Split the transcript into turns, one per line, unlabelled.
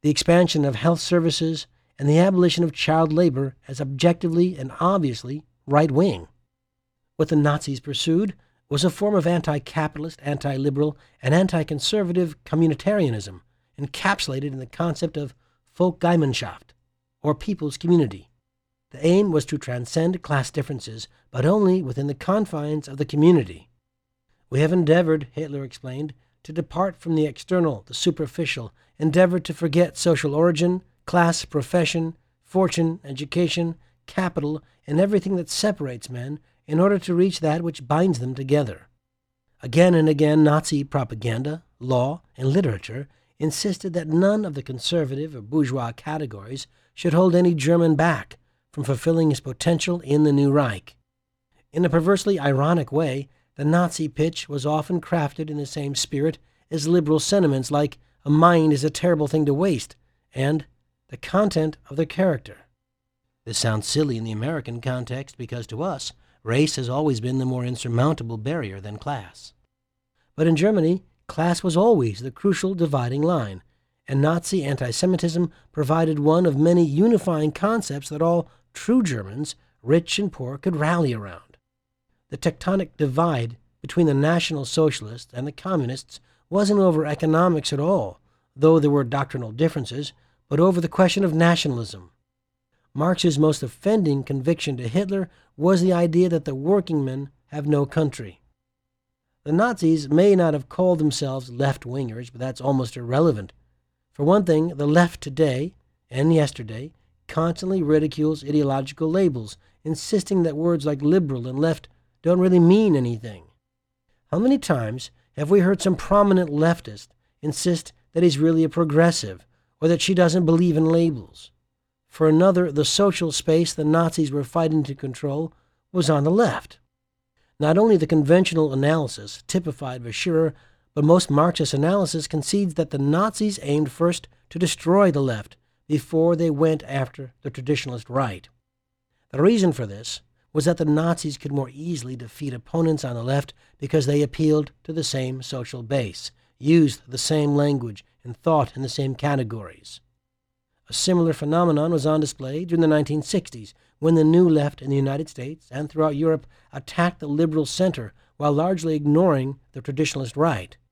the expansion of health services, and the abolition of child labor as objectively and obviously right-wing. What the Nazis pursued was a form of anti-capitalist, anti-liberal, and anti-conservative communitarianism encapsulated in the concept of Volksgemeinschaft, or people's community. The aim was to transcend class differences, but only within the confines of the community. We have endeavored, Hitler explained, to depart from the external, the superficial, endeavored to forget social origin, class, profession, fortune, education, capital, and everything that separates men in order to reach that which binds them together. Again and again, Nazi propaganda, law, and literature insisted that none of the conservative or bourgeois categories should hold any German back from fulfilling his potential in the new Reich. In a perversely ironic way, the Nazi pitch was often crafted in the same spirit as liberal sentiments like "a mind is a terrible thing to waste" and "the content of the character." This sounds silly in the American context because to us, race has always been the more insurmountable barrier than class. But in Germany, class was always the crucial dividing line, and Nazi anti-Semitism provided one of many unifying concepts that all true Germans, rich and poor, could rally around. The tectonic divide between the National Socialists and the Communists wasn't over economics at all, though there were doctrinal differences, but over the question of nationalism. Marx's most offending conviction to Hitler was the idea that the working men have no country. The Nazis may not have called themselves left-wingers, but that's almost irrelevant. For one thing, the left today and yesterday constantly ridicules ideological labels, insisting that words like liberal and left don't really mean anything. How many times have we heard some prominent leftist insist that he's really a progressive, or that she doesn't believe in labels? For another, the social space the Nazis were fighting to control was on the left. Not only the conventional analysis, typified by Schürer, but most Marxist analysis concedes that the Nazis aimed first to destroy the left before they went after the traditionalist right. The reason for this was that the Nazis could more easily defeat opponents on the left because they appealed to the same social base, used the same language, and thought in the same categories. A similar phenomenon was on display during the 1960s, when the New Left in the United States and throughout Europe attacked the liberal center while largely ignoring the traditionalist right.